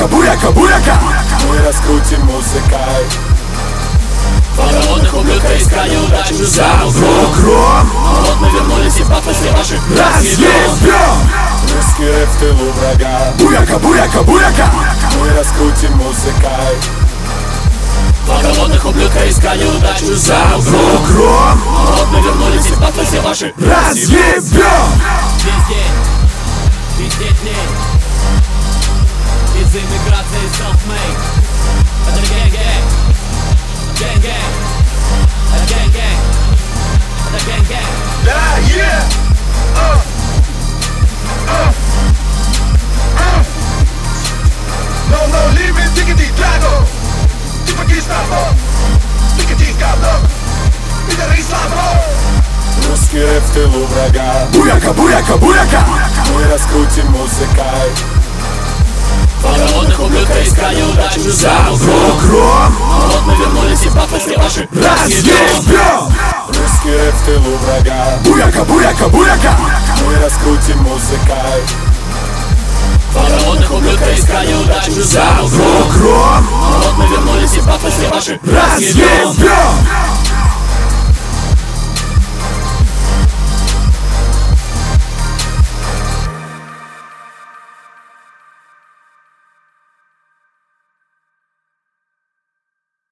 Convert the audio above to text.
Буяка, буяка, буяка. Мы раскрутим музыкой. Водородных ублюдка искали удачу за Гром, вот мы вернулись и в пафосе ваших разъебем. Русский рэп в тылу врага. Буяка, буяка, буяка. Мы раскрутим музыкой. Водородных ублюдка искали удачу за Гром, вот мы вернулись и в пафосе ваших разъебем. Везде тень из иммиграции self-made. Это гэнг-гэнг. Гэнг-гэнг. Это гэнг-гэнг. Это гэнг-гэнг. Да, yeah. No limit, tickety drago. Ty Pakistano, tickety говно. Пидоры слабо. Русский рэп в тылу врага. Буяка, буяка, буяка. Мы раскрутим музыкой. Водородных ублюдка искали удачу за Гром, вот мы вернулись и в пафосе ваших разъебем. Русский рэп в тылу врага. Буяка, буяка, буяка. Мы раскрутим музыкой. Водородных ублюдка искали удачу за Гром, вот мы вернулись и в пафосе ваших разъебем.